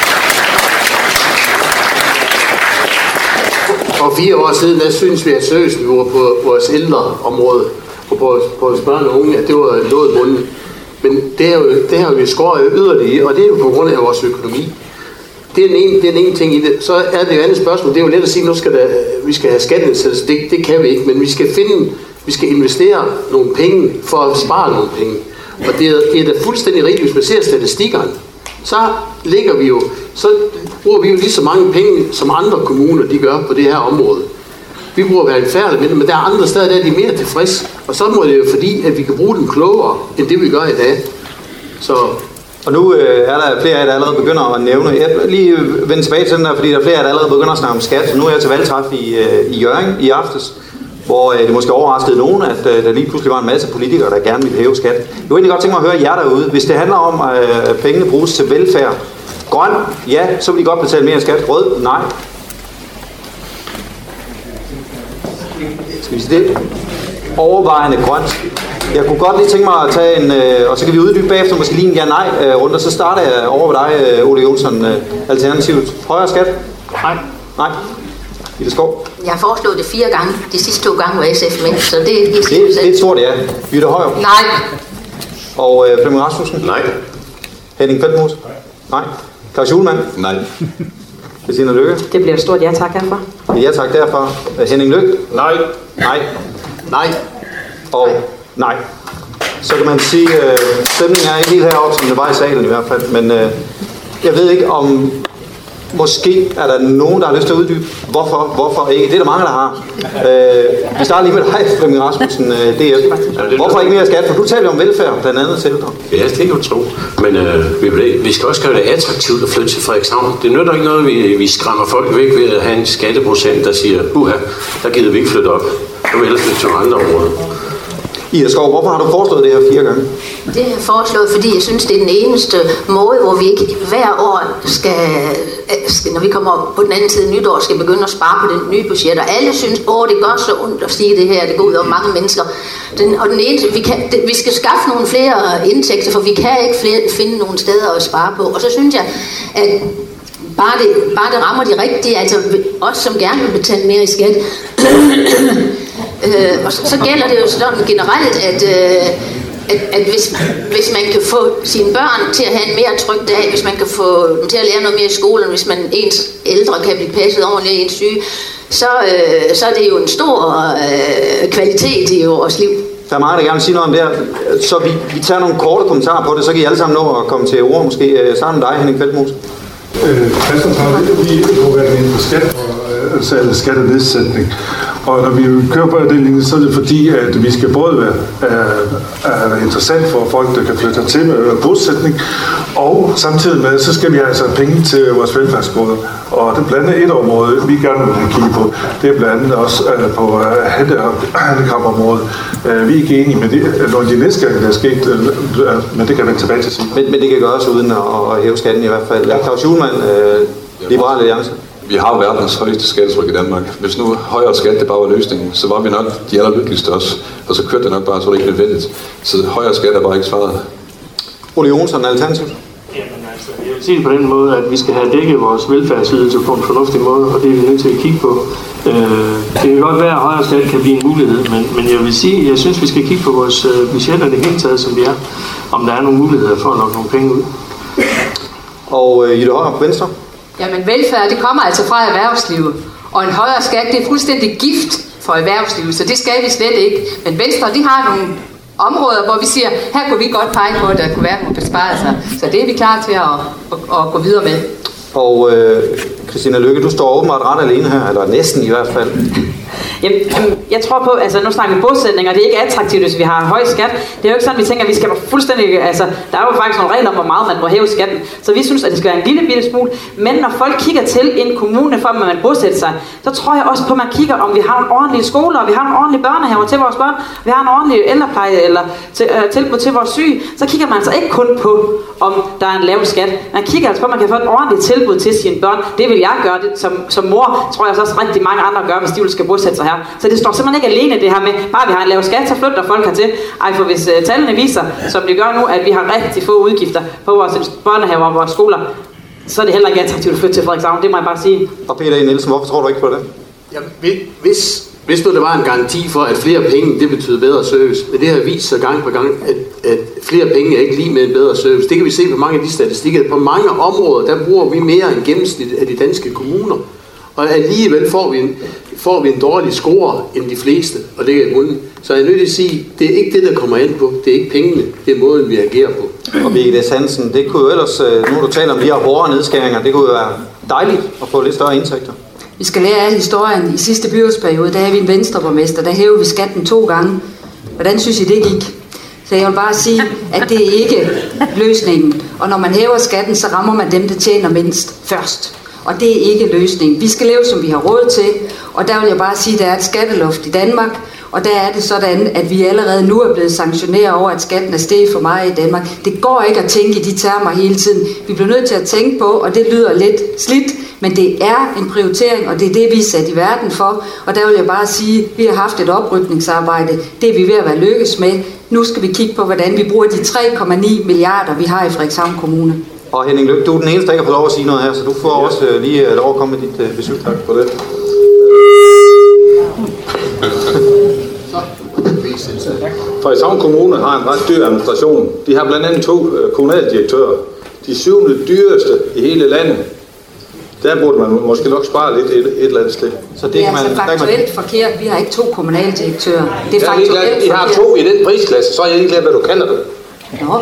For fire år siden, der synes vi, at serviceniveauet på vores ældreområde og på vores børn og unge, at det var noget bundet. Men det har, jo, det har vi skåret yderligere, og det er jo på grund af vores økonomi. Det er den ene, det er den ene ting i det. Så er det jo andet spørgsmål. Det er jo let at sige, at nu skal der, vi skal have skattenedsættelse. Det, det kan vi ikke, men vi skal finde, vi skal investere nogle penge for at spare nogle penge. Og det er, det er da fuldstændig rigtigt, hvis man ser statistikkerne. Så ligger vi jo, så bruger vi jo lige så mange penge, som andre kommuner de gør på det her område. Vi bruger vel færre, men der er andre steder, der er de mere tilfredse. Og så må det jo fordi, at vi kan bruge dem klogere, end det vi gør i dag. Så. Og nu øh, er der flere af jer, der allerede begynder at nævne. Jeg vil lige vende tilbage til den der, fordi der er flere af jer, der allerede begynder at snakke om skat. Så nu er jeg til valgtræf i, øh, i Hjørring i aftes, hvor øh, det måske overraskede nogen, at øh, der lige pludselig var en masse politikere, der gerne ville hæve skat. Jeg kunne egentlig godt tænke mig at høre jer derude. Hvis det handler om, at øh, pengene bruges til velfærd, grøn, ja, så vil I godt betale mere skat. Rød, nej. Skal vi sige det? Overvejende grønt. Jeg kunne godt lige tænke mig at tage en, øh, og så kan vi uddybe bagefter, måske lige en ja-nej øh, rundt, og så starter jeg over ved dig, øh, Ole Jonsson, øh, Alternativet. Højere skat? Nej. Nej. Ida Skov? Jeg har foreslået det fire gange. De sidste to gange var S F med, så det, det, det, det er et stort ja. Jytte Højer? Nej. Og øh, Flemming Rasmussen? Nej. Henning Feldtmus? Nej. Claus Juhlmann? Nej. Christina Lykke? Det bliver et stort ja tak herfra. Ja tak derfra. Henning Lykke? Nej. Nej. Nej. Og nej. Så kan man sige, øh, stemningen er ikke helt heroppe, som det var i salen i hvert fald, men øh, jeg ved ikke om, måske er der nogen, der har lyst til at uddybe, hvorfor, hvorfor ikke. Det er der mange, der har. Øh, vi starter lige med dig, Flemming Rasmussen, øh, D F. Hvorfor ikke mere skat? For du taler om velfærd, blandt andet til ældre. Ja, det kan jeg tro. Men øh, vi, vi skal også gøre det attraktivt at flytte til Frederikshavn. Det nytter ikke noget, vi, vi skræmmer folk væk ved at have en skatteprocent, der siger, uha, der gider vi ikke flytte op. Nu vil ellers flytte til andre områder. Ida Skov, hvorfor har du foreslået det her fire gange? Det har jeg foreslået, fordi jeg synes, det er den eneste måde, hvor vi ikke hver år skal, skal når vi kommer på den anden side af nytår, skal begynde at spare på den nye budget. Og alle synes, åh, det gør så ondt at sige det her, det går ud over mange mennesker. Den, og den eneste, vi, kan, det, vi skal skaffe nogle flere indtægter, for vi kan ikke flere, finde nogle steder at spare på. Og så synes jeg, at bare det, bare det rammer de rigtige, altså os, som gerne vil betale mere i skat. Øh, og så, så gælder det jo sådan generelt, at, øh, at, at hvis, hvis man kan få sine børn til at have en mere tryg dag, hvis man kan få dem til at lære noget mere i skolen, hvis man ens ældre kan blive passet ordentligt af ens syge, så, øh, så er det jo en stor øh, kvalitet i vores liv. Der er mange, der gerne vil sige noget om det her, så vi, vi tager nogle korte kommentarer på det, så kan I alle sammen nå at komme til ord, måske sammen med dig, Henning Feldtmus. Øh, Christian har lige på været inde på skat og altså skattenedsætning. Og når vi kører på den linje, så er det fordi, at vi skal både være uh, uh, interessant for folk, der kan flytte til med bosætning, og samtidig med, så skal vi altså have penge til vores velfærdsgoder. Og det er blandt andet et område, vi gerne vil kigge på. Det er blandt andet også uh, på uh, handicapområdet. Uh, vi er ikke enige med det, når de nedskæringer, der er sket, uh, men det kan vende tilbage til sig. Men, men det kan gøres uden at, at hæve skatten i hvert fald. Claus Juhlmann, uh, Liberal Alliance. Vi har verdens højeste skattetryk i Danmark. Hvis nu højere skat det bare var løsningen, så var vi nok de allerlykkeligste også. Og så kørte det nok bare, så det ikke nødvendigt. Så højere skat er bare ikke svaret. Ole Jonsson, Alternativet? Jamen Altså, jeg vil sige det på den måde, at vi skal have dækket vores velfærdsydelser på en fornuftig måde, og det er vi nødt til at kigge på. Øh, det kan godt være, at højere skat kan blive en mulighed, men, men jeg vil sige, at jeg synes, vi skal kigge på vores budgetter det hele taget, som vi er, om der er nogle muligheder for at lokke nogle penge ud. Og øh, Jytte Højer på Venstre? Jamen velfærd, det kommer altså fra erhvervslivet, og en højere skat, det er fuldstændig gift for erhvervslivet, så det skal vi slet ikke. Men Venstre, de har nogle områder, hvor vi siger, her kunne vi godt pege på, at der kunne være nogle besparelser. Så det er vi klar til at, at, at gå videre med. Og øh, Christina Lykke, du står åbenbart ret alene her, eller næsten i hvert fald. Jamen, jeg tror på, altså nu snakker vi bosætninger, det er ikke attraktivt, hvis vi har høj skat. Det er jo ikke sådan, vi tænker, at vi skal fuldstændig, altså der er jo faktisk nogle regler om, hvor meget man må hæve skatten. Så vi synes, at det skal være en lille bitte smule. Men når folk kigger til en kommune, for at man bosætter sig, så tror jeg også på, at man kigger, om vi har en ordentlig skole, og vi har en ordentlig børnehave til vores børn, vi har en ordentlig ældrepleje eller til, øh, tilbud til vores syge. Så kigger man altså ikke kun på, om der er en lav skat. Man kigger altså på, at man kan få et ordentligt tilbud til sine børn. Det vil jeg gøre det som, som mor, tror jeg også rigtig mange andre gør, hvis de vil skal bosætte sig her. Så det står simpelthen ikke alene det her med, bare vi har en lav skat, så flytter folk hertil. Ej, for hvis uh, tallene viser, som det gør nu, at vi har rigtig få udgifter på vores børnehaver og vores skoler, så er det heller ikke attraktivt at flytte til Frederikshavn, det må jeg bare sige. Og Peter E. Nielsen, hvorfor tror du ikke på det? Ja, hvis, hvis nu der var en garanti for, at flere penge, det betyder bedre service, men det har vist sig gang på gang, at, at flere penge er ikke lige med en bedre service. Det kan vi se på mange af de statistikker. På mange områder, der bruger vi mere end gennemsnit af de danske kommuner. Og alligevel får vi en, får vi en dårlig score end de fleste, og ligger i munden. Så jeg er nødt til at sige, det er ikke det, der kommer ind på. Det er ikke pengene, det er måden, vi agerer på. Og Birgit S. Hansen, det kunne jo ellers, nu du taler om de her hårde nedskæringer, det kunne jo være dejligt at få lidt større indtægter. Vi skal lære af historien. I sidste byrådsperiode, der havde vi en venstreborgmester, der hævede vi skatten to gange. Hvordan synes I, det gik? Så jeg vil bare sige, at det er ikke løsningen. Og når man hæver skatten, så rammer man dem, der tjener mindst først. Og det er ikke løsningen. Vi skal leve, som vi har råd til, og der vil jeg bare sige, at der er et skatteloft i Danmark, og der er det sådan, at vi allerede nu er blevet sanktioneret over, at skatten er steget for meget i Danmark. Det går ikke at tænke i de termer hele tiden. Vi bliver nødt til at tænke på, og det lyder lidt slidt, men det er en prioritering, og det er det, vi er sat i verden for. Og der vil jeg bare sige, at vi har haft et oprykningsarbejde. Det er vi ved at være lykkes med. Nu skal vi kigge på, hvordan vi bruger de tre komma ni milliarder, vi har i Frederikshavn Kommune. Og Henning Lykke, du er den eneste, der ikke har fået lov at sige noget her, så du får ja. også uh, lige uh, lov at komme med dit uh, besøg. Tak for det. Frederikshavn Kommune har en ret dyr administration. De har blandt andet to uh, kommunaldirektører. De syvende dyreste i hele landet. Der burde man måske nok spare lidt et, et eller andet sted. Så det, det er man, altså faktuelt man... forkert. Vi har ikke to kommunaldirektører. Det er faktuelt forkert. I har to i den prisklasse, så er jeg ikke glad, hvad du kalder det. Nå.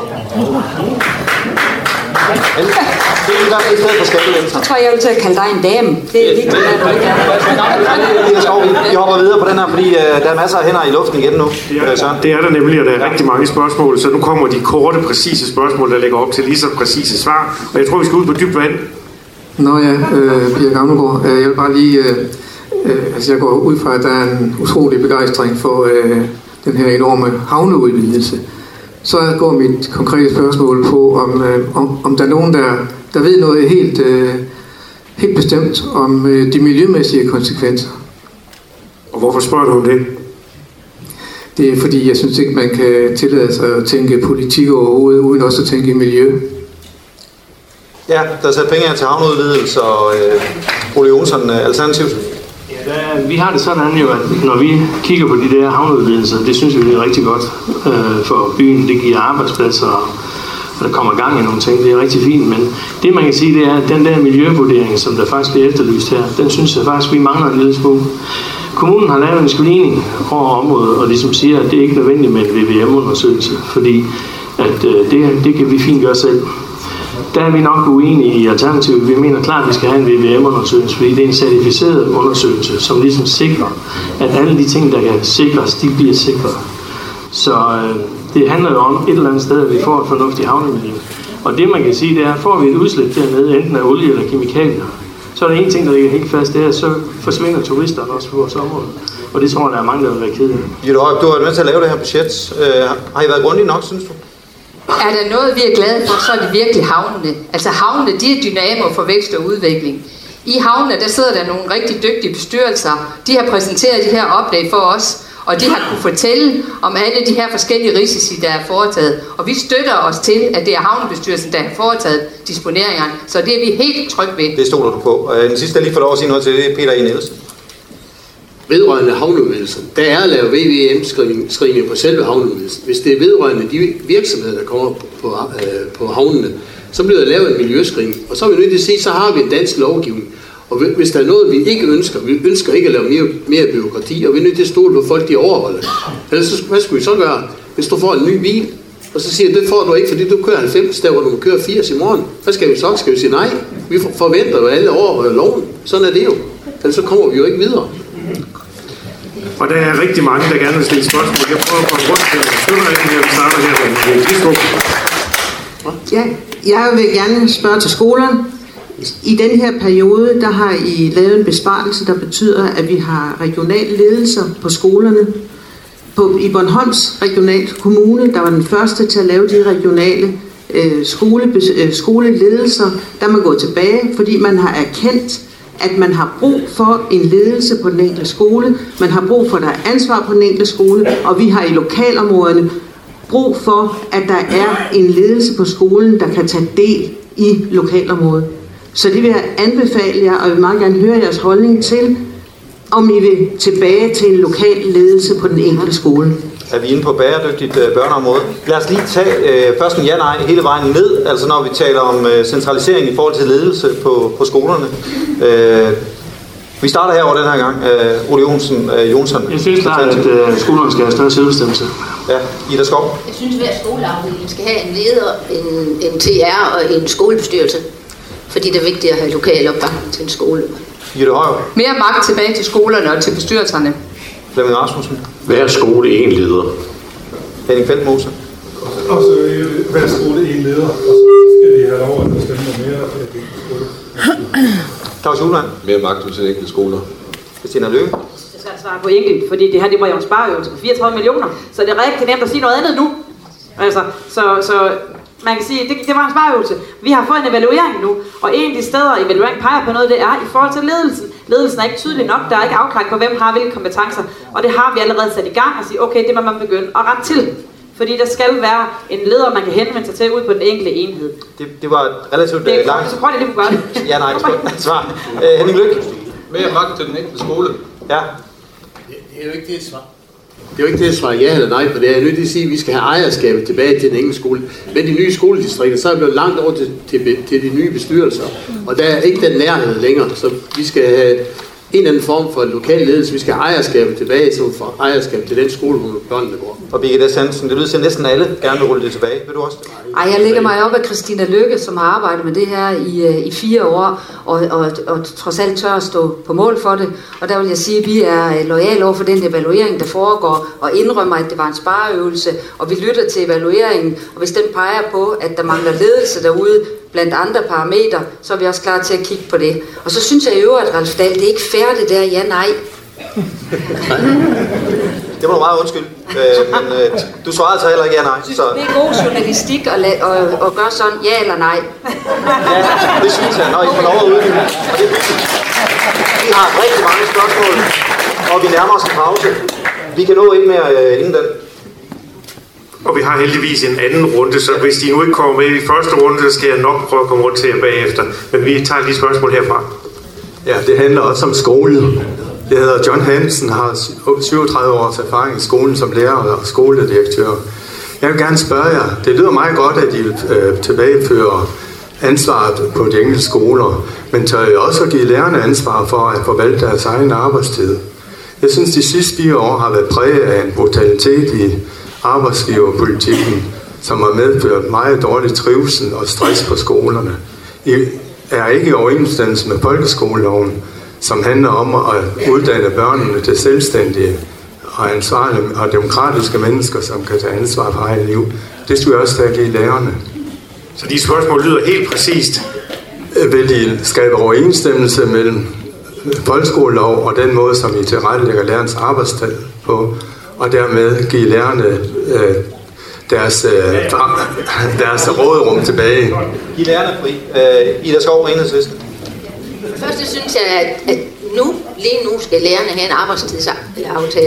Men det er der i stedet for skattelettelser. Så tror jeg, jeg vil til at kalde dig en dame. Det er lige det, du ikke er. Vi hopper videre på den her, fordi uh, der er masser af hænder i luften igen nu. Det er, det er der nemlig, og der er rigtig mange spørgsmål, så nu kommer de korte, præcise spørgsmål, der lægger op til lige så præcise svar. Men jeg tror, vi skal ud på dybt vand. Nå ja, øh, Pia Gammelgaard, øh, jeg vil bare lige... Øh, øh, altså jeg går ud fra, at der er en utrolig begejstring for øh, den her enorme havneudvidelse. Så går mit konkrete spørgsmål på, om, øh, om, om der er nogen, der, der ved noget helt, øh, helt bestemt om øh, de miljømæssige konsekvenser. Og hvorfor spørger du om det? Det er fordi, jeg synes ikke, man kan tillade sig at tænke politik overhovedet, uden også at tænke miljø. Ja, der er sat penge her til havneudvidelse, og øh, Ole Jonsson, Alternativet. Ja, vi har det sådan jo, at når vi kigger på de der havneudvidelser, det synes vi er rigtig godt øh, for byen. Det giver arbejdspladser, og der kommer gang i nogle ting. Det er rigtig fint, men det man kan sige, det er, at den der miljøvurdering, som der faktisk bliver efterlyst her, den synes jeg faktisk, vi mangler en lille smule. Kommunen har lavet en screening over området, og ligesom siger, at det er ikke nødvendigt med en V V M-undersøgelse, fordi at, øh, det, det kan vi fint gøre selv. Der er vi nok uenige i Alternativet. Vi mener klart, at vi skal have en V V M-undersøgelse, fordi det er en certificeret undersøgelse, som ligesom sikrer, at alle de ting, der kan sikres, de bliver sikret. Så øh, det handler jo om et eller andet sted, at vi får et fornuftigt havnemiljø. Og det man kan sige, det er, at får vi et udslip dernede, enten af olie eller kemikalier, så er der en ting, der ligger helt fast, det er, at så forsvinder turisterne også på vores område. Og det tror jeg, der er mange, der vil være ked af. Jytte Højer, du har været med til at lave det her budget. Uh, har I været grundige nok, synes du? Er der noget, vi er glade for, så er det virkelig havnene. Altså havnene, de er dynamer for vækst og udvikling. I havnene, der sidder der nogle rigtig dygtige bestyrelser. De har præsenteret de her oplæg for os. og de har kunne fortælle om alle de her forskellige risici, der er foretaget. Og vi støtter os til, at det er havnebestyrelsen, der har foretaget disponeringerne, så det er vi helt trygge ved. Det stoler du på. Og den sidste, jeg lige får lov at sige noget til, det er Peter E. Nielsen. Vedrørende havneudvidelsen, der er lavet V V M-screening på selve havneudvidelsen. Hvis det er vedrørende de virksomheder, der kommer på, på, øh, på havnene, så bliver der lavet en miljøscreening. Og så er vi nødt til at sige, så har vi en dansk lovgivning. Og hvis der er noget, vi ikke ønsker, vi ønsker ikke at lave mere, mere byråkrati, og vi er nødt til at stole på folk, de overholder. Ellers så, hvad skulle vi så gøre, hvis du får en ny bil, og så siger det får du ikke, fordi du kører halvfems, der hvor du må køre firs i morgen. Hvad skal vi så? Skal vi sige nej? Vi forventer jo alle overholder loven. Sådan er det jo. Ellers så kommer vi jo ikke videre. Og der er rigtig mange, der gerne vil stille spørgsmål. Jeg prøver at komme rundt til støtterækken her. Vi starter her med Gisdrup. Ja, jeg vil gerne spørge til skolerne. I den her periode, der har I lavet en besparelse, der betyder, at vi har regionale ledelser på skolerne. På, I Bornholms regional kommune, der var den første til at lave de regionale øh, skole, øh, skoleledelser, der man gået tilbage, fordi man har erkendt, at man har brug for en ledelse på den enkelte skole, man har brug for, at der er ansvar på den enkelte skole, og vi har i lokalområderne brug for, at der er en ledelse på skolen, der kan tage del i lokalområdet. Så det vil jeg anbefale jer, og jeg vil meget gerne høre jeres holdning til, om I vil tilbage til en lokal ledelse på den enkelte skole. Er vi inde på bæredygtigt øh, børneområde? Lad os lige tage øh, først en ja-nej hele vejen ned, altså når vi taler om øh, centralisering i forhold til ledelse på, på skolerne. Øh, vi starter herovre den her gang. Øh, Ole Jonsen, øh, Jonsson. Jeg synes klart, at øh, skolerne skal have større selvbestemmelse. Ja, Ida Skov. Jeg synes, at hver skoleafdeling skal have en leder, en, en T R og en skolebestyrelse. Fordi det er vigtigt at have lokal opbakning til en skole. Jette Højer. Mere magt tilbage til skolerne og til bestyrelserne. Flemming Rasmussen. Hver skole en leder. Henning Feldmose. Og så hver skole en leder, og så skal de have lov at bestemme mere af det skole. Claus Juhlmann. Mere magt hos de enkelte skoler. Christina Løkke. Jeg skal svare på enkelt, fordi det her det var jo en spareøvelse på fireogtredive millioner, så det er rigtig nemt at sige noget andet nu. Altså, så, så man kan sige, det, det var en spareøvelse. Vi har fået en evaluering nu, og en af de steder, evalueringen peger på noget, det er i forhold til ledelsen. Ledelsen er ikke tydelig nok, der er ikke afklaring på, hvem har hvilke kompetencer, og det har vi allerede sat i gang og sige, okay, det må man begynde at rette til. Fordi der skal være en leder, man kan henvende sig til ud på den enkelte enhed. Det, det var relativt det er langt. Så prøv lige at gøre det. Ja, nej, svar. Uh, Henning Lykke. Mere magt til den enkelte skole. Ja. Det, det er jo ikke det svar. Det er jo ikke det at svare ja eller nej på det. Jeg er nødt til at sige, at vi skal have ejerskabet tilbage til den enkelte skole. Med de nye skoledistrikter, så er vi blevet langt over til, til, til de nye bestyrelser. Og der er ikke den nærhed længere, så vi skal have en eller anden form for lokal ledelse. Vi skal have ejerskabet tilbage, så for ejerskab til den skole, hvor børnene går. Og Birgitte Hansen, det lyder til næsten alle gerne vil rulle det tilbage. Vil du også? Ej, jeg lægger mig op af Christina Lykke, som har arbejdet med det her i, i fire år, og, og, og trods alt tør at stå på mål for det. Og der vil jeg sige, at vi er loyale over for den evaluering, der foregår, og indrømmer, at det var en spareøvelse, og vi lytter til evalueringen, og hvis den peger på, at der mangler ledelse derude, blandt andre parametre, så er vi også klar til at kigge på det. Og så synes jeg i øvrigt, at Ralf Dahl, det er ikke fair det der ja-nej. Det var du meget undskyld, øh, men øh, du svarede altså heller ikke ja-nej. Så... Det er god journalistik at, la- og, og gøre sådan ja eller nej. Ja, det synes jeg, når I får lov at uddybe. Vi har rigtig mange spørgsmål, og vi nærmer os en pause. Vi kan nå ind mere øh, inden den. Og vi har heldigvis en anden runde, så hvis de nu ikke kommer med i første runde, så skal jeg nok prøve at komme rundt til jer bagefter. Men vi tager lige spørgsmål herfra. Ja, det handler også om skole. Jeg hedder John Hansen, har syvogtredive års erfaring i skolen som lærer og skoledirektør. Jeg vil gerne spørge jer, det lyder meget godt, at I øh, tilbagefører ansvaret på de enkelte skoler, men tør I også at give lærerne ansvar for at forvalte deres egen arbejdstid? Jeg synes, de sidste fire år har været præget af en brutalitet i arbejdsgiverpolitikken, som har medført meget dårlig trivsel og stress på skolerne. I er ikke i overensstemmelse med folkeskoleloven, som handler om at uddanne børnene til selvstændige og ansvarlige og demokratiske mennesker, som kan tage ansvar for eget liv. Det skulle jeg også have give lærerne. Så de spørgsmål lyder helt præcist. Vil de skabe overensstemmelse mellem folkeskolelov og den måde, som I tilrettelægger lærernes arbejdstid på, og dermed give lærerne øh, deres, øh, deres råderum tilbage? Giv lærerne fri. Øh, Ida Skov, Enhedslisten. Først synes jeg, at, at nu, lige nu skal lærerne have en arbejdstidsaftale.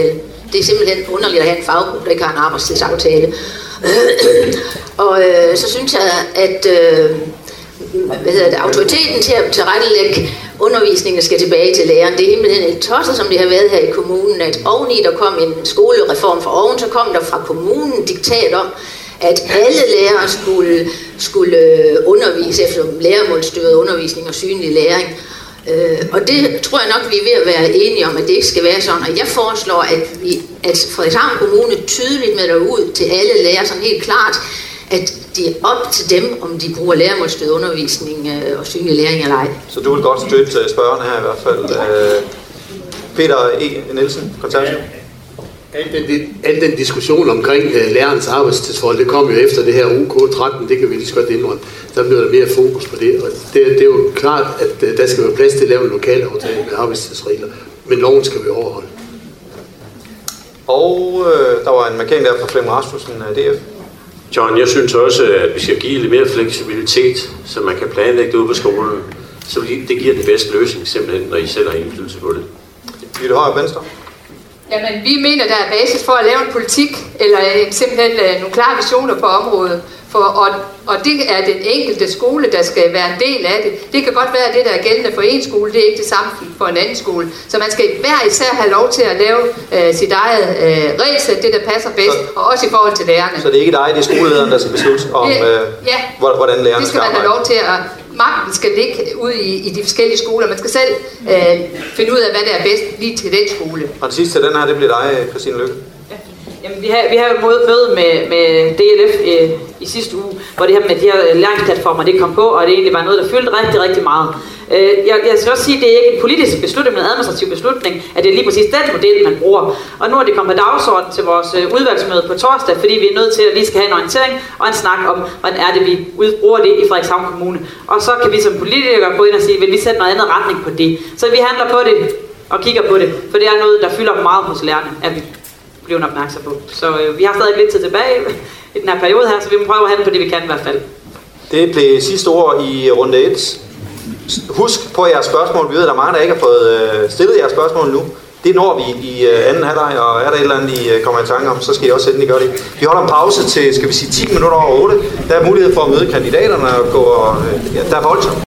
Det er simpelthen underligt at have en faggruppe, der ikke har en arbejdstidsaftale. Og øh, så synes jeg, at øh, hvad hedder det, autoriteten til at tilrettelægge undervisningen skal tilbage til læreren. Det er simpelthen et tosset, som det har været her i kommunen, at oveni der kom en skolereform fra oven, så kom der fra kommunen diktat om, at alle lærere skulle, skulle undervise efter lærermålstyret undervisning og synlig læring. Øh, og det tror jeg nok, vi er ved at være enige om, at det ikke skal være sådan. Og jeg foreslår, at, vi, at Frederikshavn Kommune tydeligt melder ud til alle lærere, sådan helt klart, at det er op til dem, om de bruger lærermålstyret undervisning øh, og synlig læring eller ej. Så du vil godt støtte spørgerne her i hvert fald. Øh, Peter E. Nielsen, konservativ. Al den, al den diskussion omkring uh, lærernes arbejdstidsforhold, det kom jo efter det her U K tretten, det kan vi lige så godt indrømme. Der bliver der mere fokus på det, og det, det er jo klart, at uh, der skal være plads til at lave en lokal aftale med arbejdstidsregler, men loven skal vi overholde. Og øh, der var en markering der fra Flemming Rasmussen af D F. John, jeg synes også, at vi skal give lidt mere fleksibilitet, så man kan planlægge det ude på skolen, så det giver den bedste løsning simpelthen, når I selv har indflydelse på det. Jytte Højer, Venstre. Jamen, vi mener, der er basis for at lave en politik, eller simpelthen uh, nogle klare visioner på området. For, og, og det er den enkelte skole, der skal være en del af det. Det kan godt være, at det, der er gældende for en skole, det er ikke det samme for en anden skole. Så man skal hver især have lov til at lave uh, sit eget uh, regelsæt, det der passer bedst, så, og også i forhold til lærerne. Så det er ikke dig, det er skolelederen, der skal beslutte om, det, uh, ja, hvordan lærerne det skal man have lov til at... Magten skal ligge ud i, i de forskellige skoler. Man skal selv øh, finde ud af, hvad der er bedst lige til den skole. Og det sidste til den her, det bliver dig, Christine Lykke. Ja. Jamen, vi har, vi har jo møde med, med D L F øh, i sidste uge, hvor det her med de her læringsplatformer, det kom på, og det egentlig var noget, der fyldte rigtig, rigtig meget. Øh, jeg, jeg skal også sige, at det er ikke en politisk beslutning, men en administrativ beslutning, at det er lige præcis den model, man bruger. Og nu er det kommet på dagsordenen til vores øh, udvalgsmøde på torsdag, fordi vi er nødt til at lige skal have en orientering og en snak om, hvordan er det, vi bruger det i Frederikshavn Kommune. Og så kan vi som politikere gå ind og sige, vil vi sætte noget andet retning på det. Så vi handler på det og kigger på det, for det er noget, der fylder meget hos lærerne, at vi bliver opmærksom på. Så øh, vi har stadig lidt tid tilbage i den her periode her, så vi må prøve at handle på det, vi kan i hvert fald. Det blev sidste ord i runde et. Husk på jeres spørgsmål. Vi ved, at der er mange, der ikke har fået stillet jeres spørgsmål nu. Det når vi i anden halvleg, og er der et eller andet, I kommer i tanke om, så skal I også endelig gøre det. Vi holder en pause til, skal vi sige, ti minutter over otte. Der er mulighed for at møde kandidaterne og gå, ja, der er voldsomt.